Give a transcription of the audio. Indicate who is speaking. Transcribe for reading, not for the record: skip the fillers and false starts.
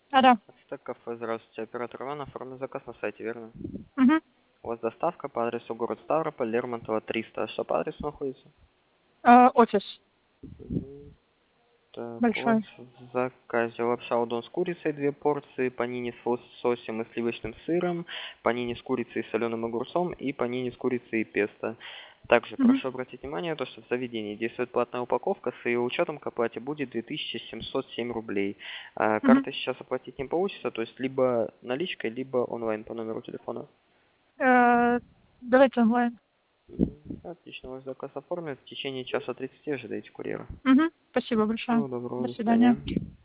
Speaker 1: Да-да.
Speaker 2: Ацтек кафе, здравствуйте. Оператор Иван, оформлен заказ на сайте, верно?
Speaker 1: Мгм.
Speaker 2: У вас доставка по адресу город Ставрополь, Лермонтова, 300. Что по адресу находится?
Speaker 1: Офис
Speaker 2: Мгм. Так, у вас
Speaker 1: большой.
Speaker 2: в заказе лапша удон с курицей 2 порции, панини с лососем и сливочным сыром, панини с курицей и соленым огурцом и панини с курицей и песто. Также
Speaker 1: Мгм.
Speaker 2: прошу обратить внимание, то, что в заведении действует платная упаковка, с ее учетом к оплате будет 2707 рублей.
Speaker 1: Мгм.
Speaker 2: Картой сейчас оплатить не получится, то есть либо наличкой, либо онлайн по номеру телефона.
Speaker 1: Давайте онлайн.
Speaker 2: Отлично, ваш заказ оформлен. В течение часа 30 ожидайте курьера.
Speaker 1: Мгм. Спасибо большое.
Speaker 2: Всего доброго,
Speaker 1: До
Speaker 2: до
Speaker 1: свидания.
Speaker 2: свидания.